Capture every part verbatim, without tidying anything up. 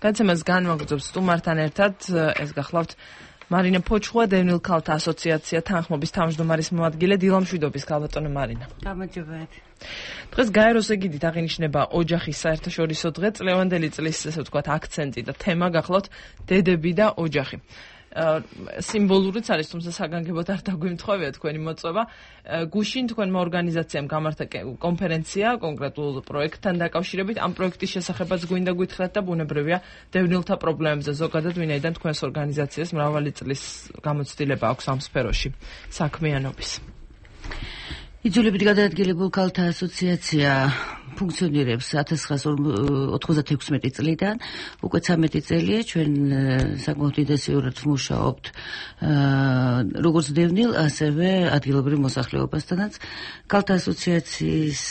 გადაცემას განმაგრძობს სტუმართან ერთად ეს გახლავთ მარინა ფოჩხუა, დევნილ ქალთა ასოციაცია თანხმობის თავმჯდომარის მოადგილე. დილამშვიდობის ქალბატონო მარინა. გამარჯობათ. დღეს გაეროს ეგიდით აღინიშნება ოჯახის საერთაშორისო დღე, წლევანდელი წლის ესე ვთქვათ აქცენტი და თემა გახლავთ დედები და ოჯახი. სიმბოლურიც არის, თუმცა საგანგებოდ არ დაგვიმთხოვია თქვენი მოწვევა. გუშინ თქვენმა ორგანიზაციამ გამართა კონფერენცია კონკრეტულ პროექტთან დაკავშირებით. ამ პროექტის შესახებაც გვინდა გითხრათ და ბუნებრივია დევნილთა პრობლემებზე ზოგადად, ვინაიდან თქვენს ორგანიზაციას მრავალი წლის გამოცდილება აქვს ამ სფეროში საქმიანობის. იძულებით გადაადგილებულ ქალთა ასოციაცია ფუნქციონირებს ათას ცხრაასი ოთხმოცდათექვსმეტი წლიდან, უკვე ცამეტი წელია ჩვენ საკმაოდ ინტენსიურად ვმუშაობთ როგორც დევნილ, ასევე ადგილობრივ მოსახლეობასთანაც. ქალთა ასოციაციის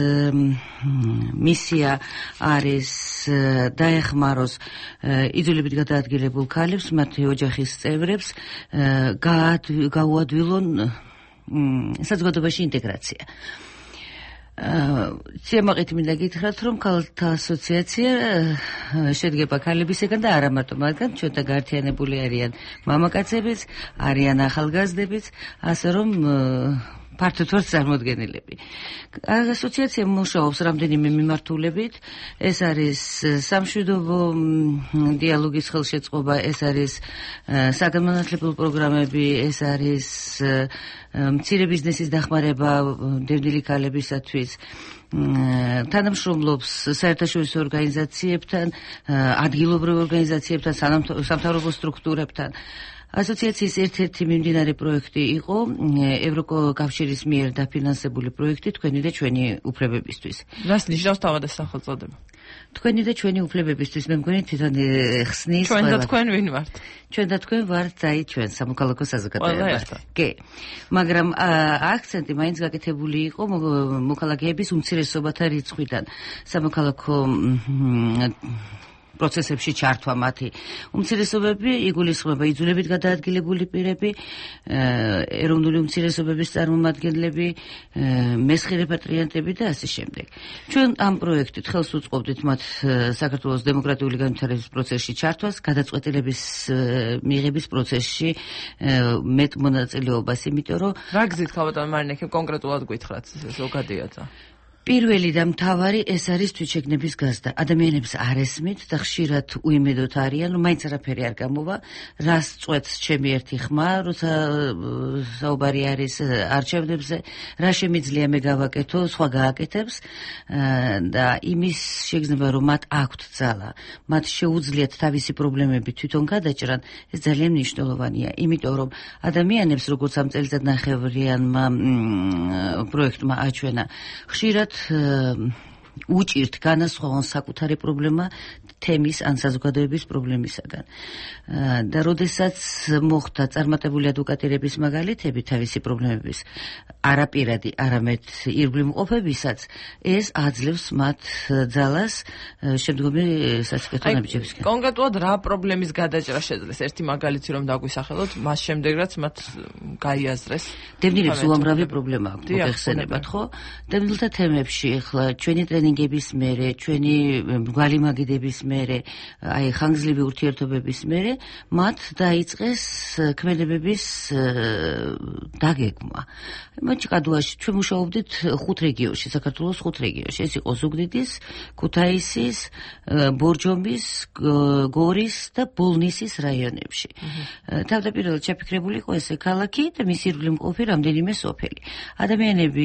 მისია არის დაეხმაროს იძულებით გადაადგილებულ ქალებს, მათი ოჯახის წევრებს, გაუადვილონ საზოგადოებაში ინტეგრაცია. სიამაყით მინდა გითხრათ, რომ ქალთა ასოციაცია შედგება ქალებისგან და არა მარტო მათგან, ჩვენთან გაერთიანებული არიან მამაკაცებიც, არიან ახალგაზრდებიც, ასე რომ ფართოდ ვართ წარმოდგენილები. ასოციაცია მუშაობს რამდენიმე მიმართულებით. ეს არის სამშვიდობო დიალოგის ხელშეწყობა, ეს არის საგანმანათლებლო პროგრამები, ეს არის მცირე ბიზნესის დახმარება დევნილი ქალებისათვის. თანამშრომლობს საერთაშორისო ორგანიზაციებთან, ადგილობრივ ორგანიზაციებთან, სამთავრობო სტრუქტურებთან. ასოციაციის ერთ-ერთი მიმდინარე პროექტი იყო ევროკავშირის მიერ დაფინანსებული პროექტი თქვენი და ჩვენი უფლებებისთვის. რას ნიშნავს თავად ეს სახელწოდება? თქვენი და ჩვენი უფლებებისთვის, მე მგონი თვითონ ხსნის. ჩვენ და თქვენ ვინ ვართ? ჩვენ და თქვენ ვართ აი ჩვენ სამოქალაქო საზოგადოება. კი. მაგრამ აქცენტი მაინც გაკეთებული იყო მოქალაქეების უმცირესობათა რიცხვიდან. სამოქალაქო პროცესებში ჩართვა მათი უმცირესობები იგულისხმება იძულებით გადაადგილებული პირები, ეროვნული უმცირესობების წარმომადგენლები, მესხი რეპატრიანტები და ასე შემდეგ. ჩვენ ამ პროექტით ხელს უწყობდით მათ საქართველოს დემოკრატიული განვითარების პროცესში ჩართვას, გადაწყვეტილების მიღების პროცესში მეტ მონაწილეობას, იმიტომ რომ რა გზით ქალბატონო მარინა, კონკრეტულად გითხრათ ზოგადიაცა. პირველი და მთავარი ეს არის თვითშეგნების გაზრდა. ადამიანებს არ ესმით და ხშირად უიმედოდ არიან, რომ მაინც არაფერი არ გამოვა, რას წვეთს ჩემი ერთი ხმა, როცა საუბარი არის არჩევნებზე, რა შემიძლია მე გავაკეთო, სხვა გააკეთებს და იმის შეგრძნება, რომ მათ აქვთ ძალა, მათ შეუძლიათ თავისი პრობლემები თვითონ გადაჭრან, ეს ძალიან მნიშვნელოვანია, იმიტომ რომ ადამიანებს, როგორც ამ წელიწადნახევრიანმა პროექტმა აჩვენა, ხშირად უჭირთ განასხვავონ საკუთარი პრობლემა თემის ან საზოგადოების პრობლემისაგან. და როდესაც მოხდა წარმატებული ადვოკატირების მაგალითები თავისი პრობლემების არაპირადი, არამედ ირგვლივ მყოფებისაც, ეს აძლევს მათ ძალას შემდგომი სასწრაფო ნაბიჯებისკენ. კონკრეტულად რა პრობლემის გადაჭრა შეძლეს? ერთი მაგალითი რომ დაგვისახელოთ, მას შემდეგ რაც მათ გაიაზრეს. დევნილებს უამრავი პრობლემა აქვს, მოგეხსენებათ, ხო? დევნილთა თემებში ახლა ჩვენი ტრენინგების მერე, ჩვენი მრგვალი მაგიდების მერე, აი ხანგრძლივი ურთიერთობების მერე, მათ დაიწყეს ქმედებების დაგეგმა. მაჩკადუაში ჩვენ მუშაობდით ხუთ რეგიონში, საქართველოს ხუთ რეგიონში. ეს იყო ზუგდიდის, ქუთაისის, ბორჯომის, გორის და ბოლნისის რაიონებში. თავდაპირველად შეფიქრებული იყო ესე ქალაქი და მის ირგვლივ მყოფი რამდენიმე სოფელი. ადამიანები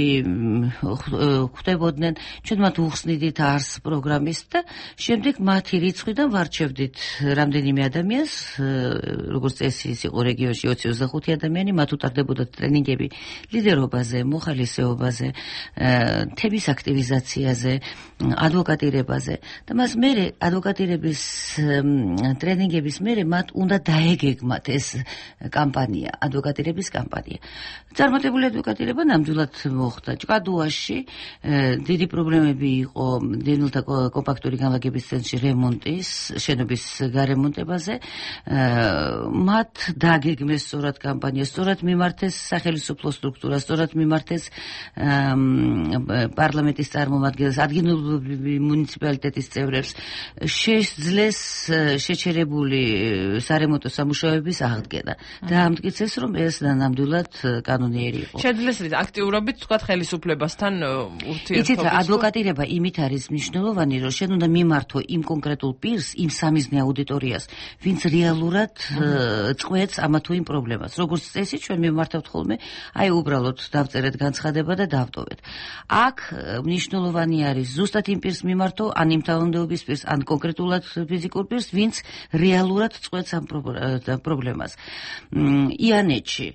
ხვდებოდნენ, ჩვენ მათ უხსნიდით არს პროგრამის და შემდეგ მათი რიცხვიდან ვარჩევდით რამდენიმე ადამიანს, როგორც წესი ის იყო რეგიონში ოცი ოცდახუთი ადამიანი, მათ უტარდებოდა ტრენინგები ლიდერობაზე, მოხალისეობაზე, თემის აქტივიზაციაზე, ადვოკატირებაზე და მას მერე ადვოკატირების ტრენინგების მერე მათ უნდა დაეგეგმათ ეს კამპანია, ადვოკატირების კამპანია. წარმატებული ადვოკატირება ნამდვილად მოხდა. ჭკადუაში დიდი პრობლემები იყო დევნილთა კომპაქტური განლაგების ცენტრში რემონტის, შენობის გარემონტებაზე. მათ დაგეგმეს სწორად კამპანია, სწორად მიმართეს სახელმწიფო სტრუქტურას, სწორად მიმართეს პარლამენტის წარმომადგენლებს, ადგილობრივი მუნიციპალიტეტის წევრებს, შეძლეს შეჩერებული სარემონტო სამუშაოების აღდგენა და ამტკიცეს, რომ ეს ნამდვილად კანონიერი იყო. შეძლეს აქტიურობით თქვა ხელისუფლებასთან ურთიერთობით. იცით რა, ადვოკატირება იმით არის მნიშვნელოვანი, რომ შენ უნდა მიმართო იმ კონკრეტულ პირს, იმ სამიზნე აუდიტორიას, ვინც რეალურად წყვეტს ამა თუ იმ პრობლემას. როგორც წესი, ჩვენ მიმართავთ ხოლმე, აი უბრალოდ დავწერეთ განცხადება და დავტოვეთ. აქ მნიშვნელოვანი არის ზუსტად იმ პირს მიმართო, ან იმ თავმჯდომარის პირს, ან კონკრეტულად ფიზიკურ პირს, ვინც რეალურად წყვეტს ამ პრობლემას. იანეთში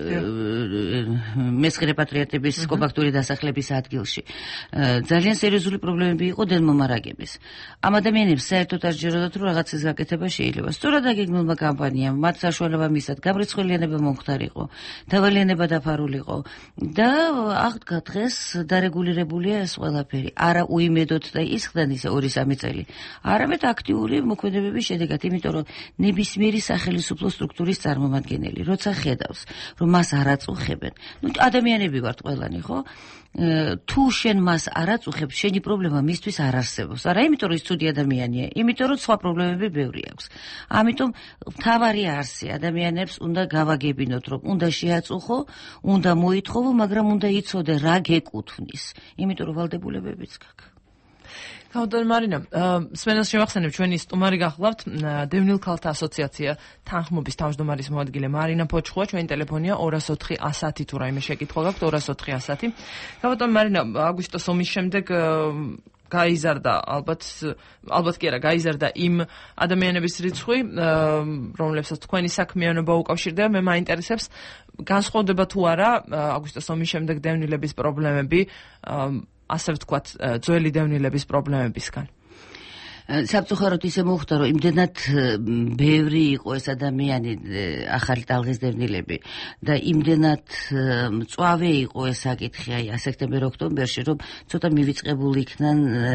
მესხერე პატრიოტების კომპაქტური დასახლების ადგილში ძალიან სერიოზული პრობლემები იყო დენმომარაგების. ამ ადამიანებს საერთოდ არ ჯეროდათ, რომ რაღაცის გაკეთება შეიძლება. სწორად აგეგმულმა კამპანიამ მათ საშუალება მისცათ, გამრიცხველიანება მომხდარიყო, დავალიანება დაფარულიყო და აღდგა დღეს დარეგულირებულია ეს ყველაფერი. არა უიმედოდ და ისხდან ისე ორი სამი წელი, არამედ აქტიური მოქმედებების შედეგად, იმიტომ რომ ნებისმიერი სახელმწიფო სტრუქტურის წარმომადგენელი, როცა ხედავს, რომ მას არ აწუხებენ. ნუ ადამიანები ვართ ყველანი, ხო? თუ შენ მას არ აწუხებ, შენი პრობლემა მისთვის არ არსებობს. არა, იმიტომ რომ ის ცუდი ადამიანია, იმიტომ რომ სხვა პრობლემები ბევრი აქვს. ამიტომ მთავარი არსი ადამიანებს უნდა გავაგებინოთ, რომ უნდა შეაწუხო, უნდა მოითხოვო, მაგრამ უნდა იცოდე რა გეკუთვნის, იმიტომ რომ ვალდებულებებიც გაქვს. Kaudar Marina, სმენელს შევახსენებ ჩვენი სტუმარი გახლავთ დევნილ ქალთა ასოციაცია თანხმობის თავმჯდომარის მოადგილე მარინა ფოჩხუა, ჩვენი ტელეფონია ორას ოთხი ასათი თუ რაიმე შეკითხვა გაქვთ ორას ოთხი ასათი. Kaudar Marina, აგვისტოს ომის შემდეგ გაიზარდა ალბათ ალბათ კი არა გაიზარდა იმ ადამიანების რიცხვი, რომლებსაც თქვენი საქმიანობა უკავშირდება. მე მაინტერესებს განსხვავდება თუ არა აგვისტოს ომის შემდეგ დევნილების პრობლემები ასე ვთქვათ, ძველი დევნილების პრობლემებისგან. Საბწუხაროდ ისე მოხდა, რომ იმდენად ბევრი იყო ეს ადამიანი ახალი ტალღის დევნილები და იმდენად მწვავე იყო ეს საკითხი, აი სექტემბერ-ოქტომბერში, რომ ცოტა მივიწყებული იქნან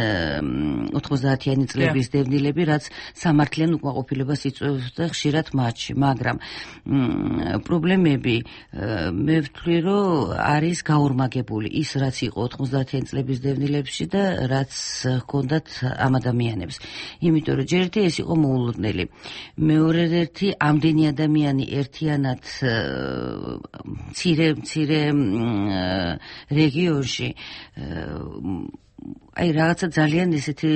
ოცდაათიანი წლების დევნილები, რაც სამართლიან უკმაყოფილებას იწვევდა ხშირად მათში, მაგრამ პრობლემები მე ვთვლი, რომ არის გაორმაგებული ის, რაც იყო ოცდაათიანი წლების დევნილებში და რაც ჰქონდათ ამ ადამიანებს. Იმიტომ რომ ჯერ ერთი ეს იყო მოულოდნელი. მეორე ერთი ამდენი ადამიანი ერთიანად მცირე მცირე რეგიონში აი რაღაცა ძალიან ესეთი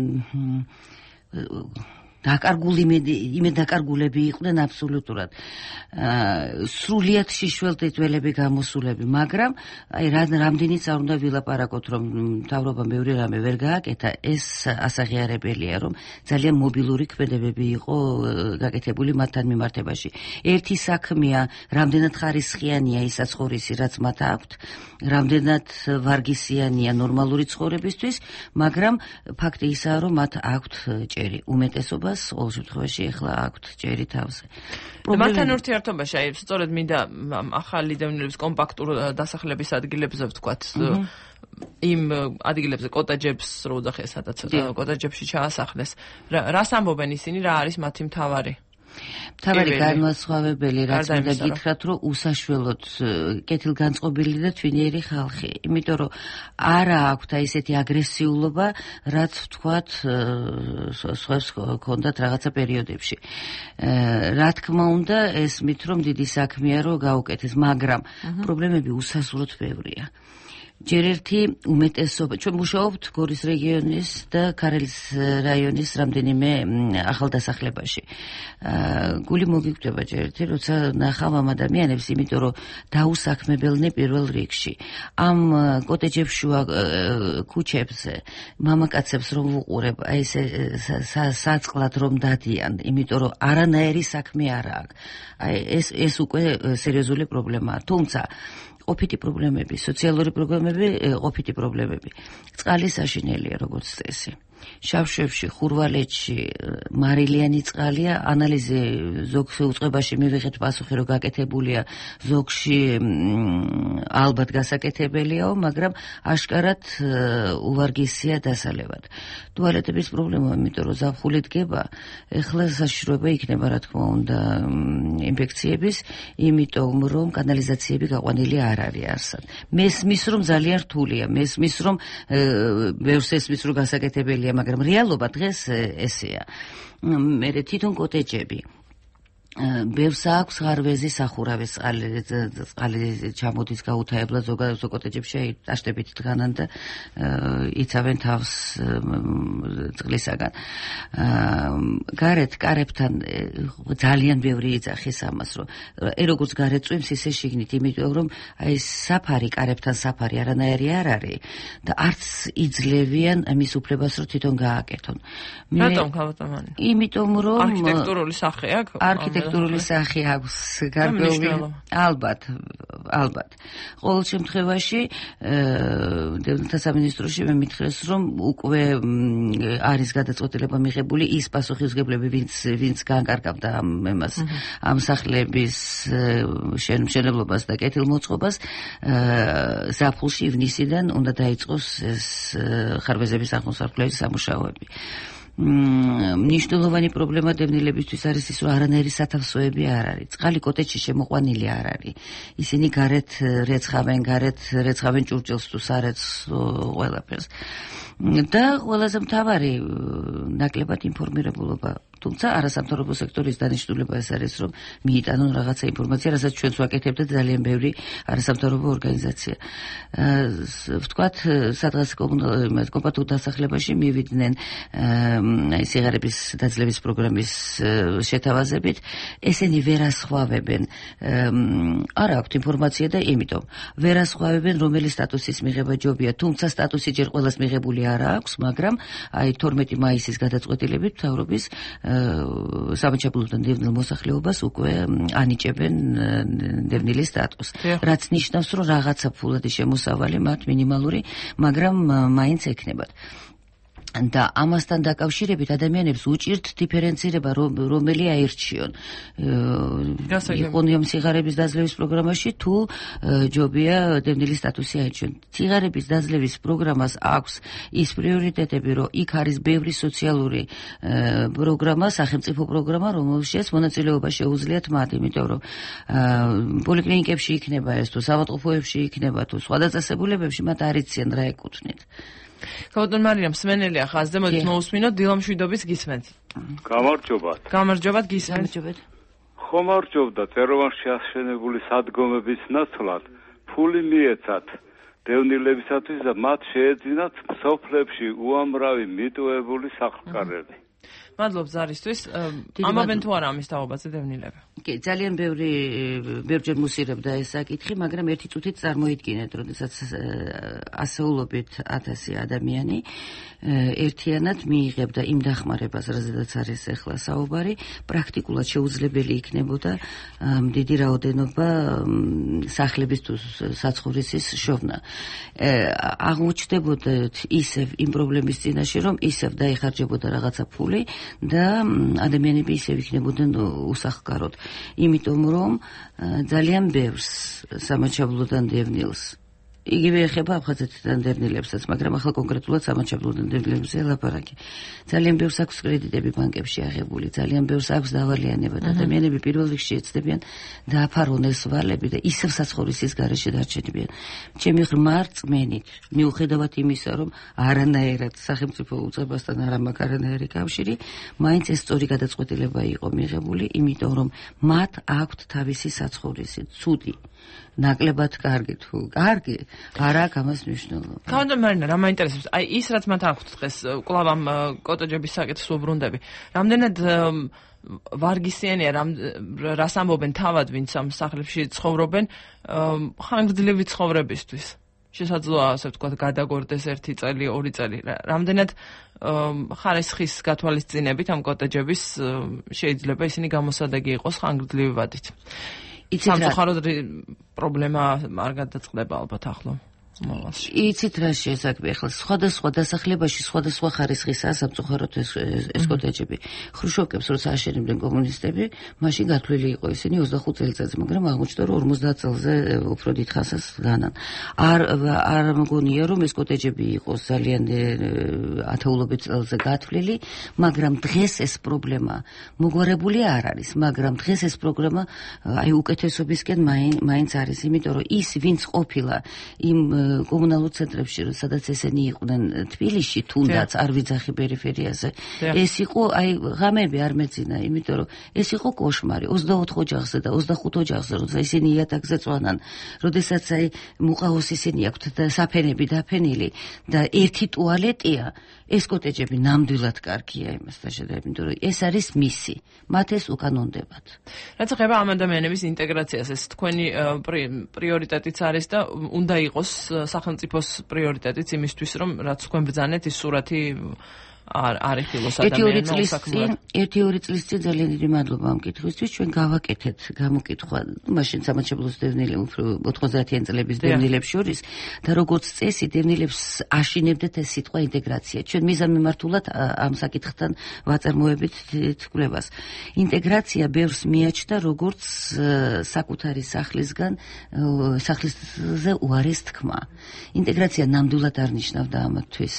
დაკარგული იმედ დაკარგულები იყვნენ აბსოლუტურად. სრულიად შიშველთითველები გამოსულები, მაგრამ აი რამდენიც არ უნდა ვილაპარაკოთ, რომ მთავრობამ ბევრი რამე ვერ გააკეთა, ეს ასაღიარებელია, რომ ძალიან მობილური ქმედებები იყო გაკეთებული მათთან მიმართებაში. ერთი საქმეა, რამდენად ხარისხიანია ის საცხოვრისი, რაც მათ აქვთ, რამდენად ვარგისიანია ნორმალური ცხოვრებისთვის, მაგრამ ფაქტი ისაა, რომ მათ აქვთ ჭერი. უმეტესობა ყოველ შემთხვევაში ახლა აქვთ ჭერი თავზე. მათთან ურთიერთობაში აი სწორედ მინდა ახალი დევნილების კომპაქტურ დასახლების ადგილებზე ვთქვათ იმ ადგილებზე კოტეჯებს რო უძახეს, სადაც კოტეჯებში ჩაასახლეს. რას ამბობენ ისინი, რა არის მათი მთავარი? მთავარი განმასხვავებელი, რაც მინდა გითხრათ, რომ უსაშველოდ კეთილგანწყობილი და თვინიერი ხალხი, იმიტომ რომ არა აქვთ ესეთი აგრესიულობა, რაც ვთქვათ, სხვებს ჰქონდათ რაღაცა პერიოდებში. რა თქმა უნდა, ესმით, რომ დიდი საქმეა, რომ გაუკეთეს, მაგრამ პრობლემები უსასრულოდ ბევრია. ჯერ ერთი უმეტესობა, ჩვენ მუშაობთ გორის რეგიონის და ქარელის რაიონის რამდენიმე ახალდასახლებაში. გული მოგიკვდება ჯერ ერთი, როცა ნახავ ამ ადამიანებს, იმიტომ რომ დაუსაქმებელნი პირველ რიგში. ამ კოტეჯებს შუა ქუჩებზე მამაკაცებს რომ ვუყურებ, აი ესე საწყლად რომ დადიან, იმიტომ რომ არანაირი საქმე არ აქვს. აი ეს ეს უკვე სერიოზული პრობლემაა. თუმცა ყოფითი პრობლემები, სოციალური პრობლემები, ყოფითი პრობლემები. წყალი საშინელია, როგორც წესი. შავშევში, ხურვალეთში, მარილიანი წყალია, ანალიზი ზოგ უწყებაში მივიღეთ პასუხი, რომ გაკეთებულია, ზოგში ალბათ გასაკეთებელიაო, მაგრამ აშკარად უვარგისია დასალევად. ტუალეტების პრობლემა, იმიტომ რომ ზაფხული დგება, ეხლა საშიშროება იქნება, რა თქმა უნდა, ინფექციების, იმიტომ რომ კანალიზაციები გაყვანილი არ არის არსად. მესმის რომ ძალიან რთულია, მესმის რომ ბევრს ესმის რომ გასაკეთებელია, მაგრამ რეალობა დღეს ესეა. მე თვითონ კოტეჯები ბევრს აქვს ღარვეზი სახურავი წყალი ჩამოდის გაუთაებლად, ზოგადად კოტეჯებში აშტებით დგანან და იცავენ თავს წყლისაგან. გარეთ კარებთან ძალიან ბევრი იძახის ამას, რომ როგორც გარეთ წვიმს, ისე შიგნით, იმიტომ რომ აი საფარი კარებთან საფარი არანაირი არ არის და არც იძლევიან მის უფლებას, რომ თვითონ გააკეთონ. რატომ ქალბატონი? იმიტომ რომ არქიტექტურული სახე აქვს? არქიტექტურული სახე აქვს გარკვეული, ალბათ, ალბათ. ყოველ შემთხვევაში დევნილთა სამინისტროში მე მითხრეს, რომ უკვე არის გადაწყვეტილება მიღებული ის პასუხისმგებლები, ვინც ვინც განკარგავდა ამ ამას, ამ სახლების მშენებლობას და კეთილმოწყობას, ზაფხულში ივნისიდან უნდა დაიწყოს ეს ხარვეზების აღმოსავლელი სამუშაოები. მნიშვნელოვანი პრობლემა დევნილებისთვის არის ის, რომ არანაირი სათავსოები არ არის. წყალი კოტეჯში შემოყვანილი არ არის. ისინი გარეთ რეცხავენ, გარეთ რეცხავენ ჭურჭელს თუ სარეცხს ყველაფერს. და ყველაზე მთავარი ნაკლებად ინფორმირებულობა. თუმცა არასამთავრობო სექტორის დანიშნულება ეს არის, რომ მიიტანონ რაღაცა ინფორმაცია, რასაც ჩვენც ვაკეთებთ და ძალიან ბევრი არასამთავრობო ორგანიზაცია. ვთქვათ, სადღაც კომპატურ დასახლებაში მივიდნენ აი სიღარიბის დაძლევის პროგრამის შეთავაზებით, ესენი ვერ ასხვავებენ. არ აქვთ ინფორმაცია და იმიტომ ვერ ასხვავებენ, რომელი სტატუსის მიღება ჯობია, თუმცა სტატუსი ჯერ ყველას მიღებული არ აქვს, მაგრამ აი თორმეტი მაისის გადაწყვეტილებით მთავრობის სამაჩაბლოდან დევნილ მოსახლეობას უკვე ანიჭებენ დევნილის სტატუსს. რაც ნიშნავს, რომ რაღაცა ფულადი შემოსავალი მათ მინიმალური, მაგრამ მაინც ექნებათ. და ამასთან დაკავშირებით ადამიანებს უჭირთ დიფერენცირება, რომელი აირჩიონ. იყონიო სიღარიბის დაძლევის პროგრამაში თუ ჯობია დევნილის სტატუსი აირჩიონ. სიღარიბის დაძლევის პროგრამას აქვს ის პრიორიტეტები, რომ იქ არის ბევრი სოციალური პროგრამა, სახელმწიფო პროგრამა, რომელშიც მონაწილეობა შეუძლიათ მათ, იმიტომ რომ პოლიკლინიკებში იქნება ეს თუ საავადმყოფოებში იქნება თუ სხვა დაწესებულებებში მათ არ იციან რა ეკუთვნით. ქალბატონ მარიამ სმენელია ხაზზე, მოდით მოусმინოთ დილამშვიდობის გისმენთ. გამარჯობათ. გამარჯობათ გისმენთ. ხომარჯობდათ ეროვანში აშენებული სადგომების ნაცვლად ფული მიეცათ დევნილებისათვის და მათ შეეძინათ სოფლებში უამრავი მიტოვებული სახლკარები. მადლობ ზარისთვის. ამბობენ თუ არა ამის თაობაზე დევნილები? კი, ძალიან ბევრი ბევრჯერ მუსირებდა ეს საკითხი, მაგრამ ერთი წუთით წარმოიდგინეთ, როდესაც ასეულობით ათასი ადამიანი ერთიანად მიიღებდა იმ დახმარებას, რაზედაც არის ახლა საუბარი, პრაქტიკულად შეუძლებელი იქნებოდა დიდი რაოდენობა სახლების თუ საცხოვრისის შოვნა. აღმოჩნდებოდა ისევ იმ პრობლემის წინაშე, რომ ისევ დაიხარჯებოდა რაღაცა ფული და ადამიანები ისევ იქნებოდნენ უსახლკაროდ. იმიტომ რომ ძალიან ბევრს სამაჩაბლოდან დევნილს იგივე ეხება აფხაზეთიდან დევნილებსაც, მაგრამ ახლა კონკრეტულად სამაჩაბლოდან დევნილებზე ლაპარაკი. ძალიან ბევრს აქვს კრედიტები ბანკებში აღებული, ძალიან ბევრს აქვს დავალიანება და ადამიანები პირველ რიგში ეცდებიან დააფარონ ეს ვალები და ისევ საცხოვრისის გარეშე დარჩენებიან. ჩემი ღრმა რწმენით, მიუხედავად იმისა, რომ არანაირად სახელმწიფო უწყებასთან არ მაქვს არანაირი კავშირი, მაინც ეს სწორი გადაწყვეტილება იყო მიღებული, იმიტომ რომ მათ აქვთ თავისი საცხოვრისი, ცუდი. ნაკლებად კარგი თუ კარგი არ აქვს ამას მნიშვნელობა. ქალბატონ მარინა, რა მაინტერესებს? აი ის რაც მათ აქვთ დღეს კვლავ ამ კოტეჯების საკითხს ვუბრუნდები. რამდენად ვარგისიანია, რას ამბობენ თავად, ვინც ამ სახლებში ცხოვრობენ, ხანგრძლივი ცხოვრებისთვის. შესაძლოა ასე ვთქვათ გადაგორდეს ერთი წელი, ორი წელი. რამდენად ხარისხის გათვალისწინებით ამ კოტეჯების შეიძლება ისინი გამოსადეგი იყოს ხანგრძლივი ვადით. სამწუხაროდ პრობლემა არ გადაწყდება ალბათ ახლო. მომავალში. იცით რა შესაძლებელი ახლა სხვადასხვა დასახლებაში სხვადასხვა ხარისხისაა სამწუხაროდ ეს ეს კოტეჯები. ხრუშოვკებს როცა აშენებდნენ კომუნისტები, მაშინ გათვლილი იყო ისინი ოცდახუთ წელიწადზე, მაგრამ აღმოჩნდა რომ ორმოცდაათ წელზე უფრო დიდ ხანს განან. არ არ მგონია რომ ეს კოტეჯები იყოს ძალიან ათეულობით წელზე გათვლილი, მაგრამ დღეს ეს პრობლემა მოგვარებული არ არის, მაგრამ დღეს ეს პრობლემა აი უკეთესობისკენ მაინც არის, იმიტომ რომ ის ვინც ყოფილა იმ კომუნალურ ცენტრებში, სადაც ესენი იყვნენ თბილისში, თუნდაც არ ვიძახი პერიფერიაზე. ეს იყო აი ღამები არ მეძინა, იმიტომ რომ ეს იყო კოშმარი. ოცდაოთხ ოჯახზე და ოცდახუთ ოჯახზე, როცა ისინი იატაკზე წვანან, როდესაც აი მუყაოს ისინი აქვთ და საფენები დაფენილი და ერთი ტუალეტია, ეს კოტეჯები ნამდვილად კარგია იმასთან შედარებით, იმიტომ რომ ეს არის მისი. მათ ეს უკანონდებათ. რაც ეხება ამ ადამიანების ინტეგრაციას, ეს თქვენი პრიორიტეტიც არის და უნდა იყოს სახელმწიფოს პრიორიტეტიც იმისთვის, რომ რაც თქვენ ბრძანეთ, ის სურათი არ არიხილოს ადამიანს საკმაოდ. ერთი ორი წლის წინ ძალიან დიდი მადლობა ამ კითხვისთვის, ჩვენ გავაკეთეთ გამოკითხვა, მაშინ სამაჩაბლოს დევნილები უფრო ოთხმოცდაათიან წლების დევნილებს შორის და როგორც წესი დევნილებს აშინებდეთ ეს სიტყვა ინტეგრაცია. ჩვენ მიზანმიმართულად ამ საკითხთან ვაწარმოებით თქმებას. ინტეგრაცია ბევრს მიაჩნდა როგორც საკუთარი სახლისგან სახლისზე უარის თქმა. ინტეგრაცია ნამდვილად არ ნიშნავდა ამათთვის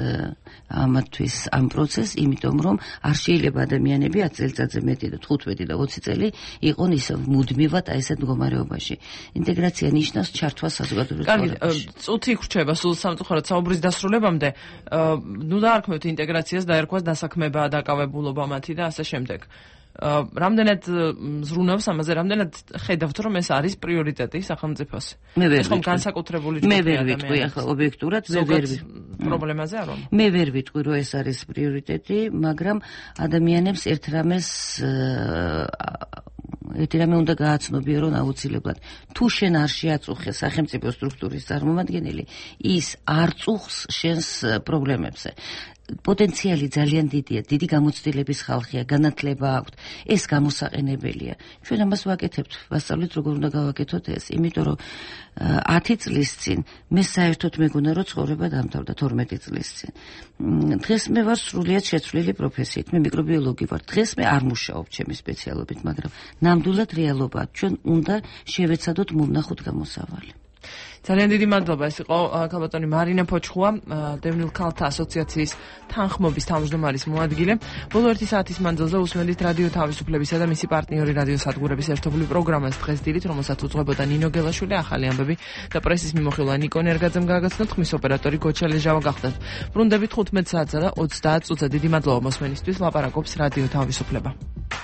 ამათთვის ამ პროცესს, იმიტომ რომ არ შეიძლება ადამიანები ათ წელიწადზე მეტი და თხუთმეტი და ოცი წელი იყვნენ ისე მუდმივად აი ესეთ მდგომარეობაში. ინტეგრაცია ნიშნავს ჩართვა საზოგადოებრივ ცხოვრებაში. წუთი ხრჩება სულ სამწუხაროდ საუბრის დასრულებამდე. ნუ დაარქმევთ ინტეგრაციას, დაერქვას დასაქმება, დაკავებულობა მათი და ასე შემდეგ. რამდენად ზრუნავს ამაზე, რამდენად ხედავთ რომ ეს არის პრიორიტეტი სახელმწიფოს? ეს ხომ განსაკუთრებული ჯგუფია. მე ვერ ვიტყვი ახლა ობიექტურად, მე ვერ ვიტყვი პრობლემაზე არ ვარ. მე ვერ ვიტყვი რომ ეს არის პრიორიტეტი, მაგრამ ადამიანებს ერთ რამეს ერთი რამე უნდა გააცნობიერონ აუცილებლად. თუ შენ არ შეაწუხე სახელმწიფო სტრუქტურის წარმომადგენელი, ის არ წუხს შენს პრობლემებზე. პოტენციალი ძალიან დიდია, დიდი გამოცდილების ხალხია, განათლება აქვთ, ეს გამოსაყენებელია. ჩვენ ამას ვაკეთებთ, ვასწავლეთ როგორ უნდა გავაკეთოთ ეს, იმიტომ რომ ათი წლის წინ მე საერთოდ მეგონა რომ ცხოვრება დამთავრდა თორმეტი წლის წინ. დღეს მე ვარ სრულიად შეცვლილი პროფესიით, მე მიკრობიოლოგი ვარ. დღეს მე არ მუშაობ ჩემი სპეციალობით, მაგრამ ნამდვილად რეალობაა. ჩვენ უნდა შევეცადოთ მომნახოთ გამოსავალი. ძალიან დიდი მადლობა. ეს იყო ქალბატონი მარინა ფოჩხუა, დევნილ ქალთა ასოციაციის თანხმობის თავმჯდომარის მოადგილე. ბოლო ერთი საათის მანძილზე უსმენთ რადიო თავისუფლებისა და მისი პარტნიორი რადიო სადგურების ერთობლივ პროგრამას დღეს დილით, რომელსაც უძღვებოდა ნინო გელაშვილი, ახალი ამბები და პრესის მიმოხილვა ნიკო ნერგაძემ გააგრძნოთ, ხმის ოპერატორი გოჩა ლეჟავა გახდათ. ბრუნდებით ხუთმეტ საათსა და ოცდაათ წუთზე. დიდი მადლობა მოსმენისთვის. ლაპარაკობს რადიო თავისუფლება.